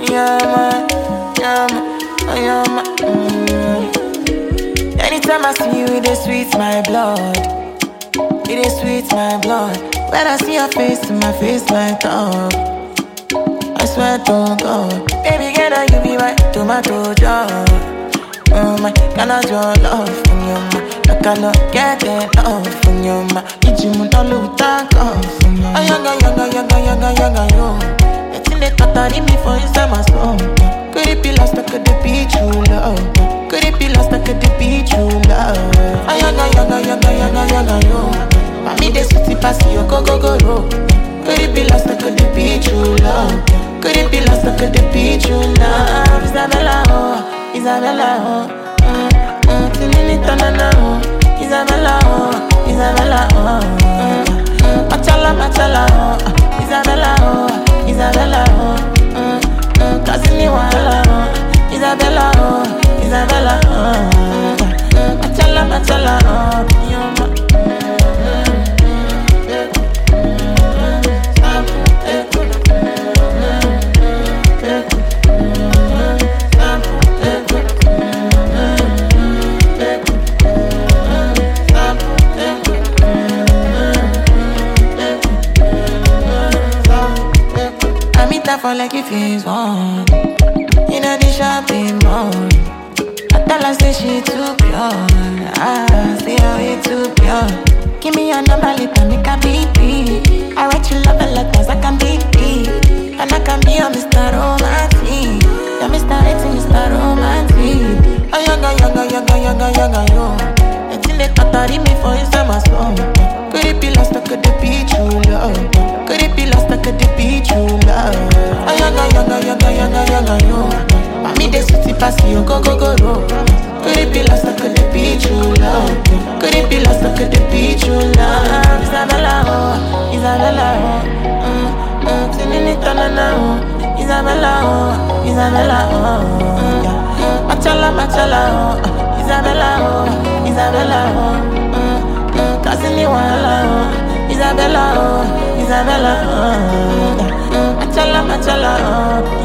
yeah, Anytime I see you, it is sweet my blood. It is sweet my blood. When I see your face, my face light up. I swear to God, baby girl, now you be my tomato jar. My cannot your love from your ma. I cannot get enough from your ma. Ijimu no look tank off from your ma. Young, yo. The thing they totally me for inside my soul. Could it be lost or could it be true love? Could it be lost or could it be true love? Young, yo. For me they sweetie pass you go. Could it be lost or could it be true love? Could it be lost or could it be true love? Isabella, oh, Isabella, oh. Tininitanana, oh. Isabella, oh, Isabella, oh. Machala, oh. Isabella, oh, Isabella, oh. Kazini wala, oh. Isabella, oh, Isabella, oh. Machala, oh. For like if he's on in a the shopping mall. I tell her say she too pure. Say how it too pure. Give me your number later, make a beat. I write you love letters, I can beat. And I can be your Mr. Romantic. You're Mr. Rating, Mr. Romantic. Oh, younger, yo. The thing they totally me for inside my soul. Could it be lost or could it be true love? Could it be lost or could it be true love? Oh, younger, yo. For me, they sweetie pass you go. Could it be lost or could it be true love? Could it be lost or could it be true love? Isabella, oh, Isabella, oh. Tininitanana, oh. Isabella, oh, Isabella, oh. Machala, oh. Isabella, oh, Isabella, oh. Kazini wala, oh. Isabella, oh, Isabella, oh. Machala, oh.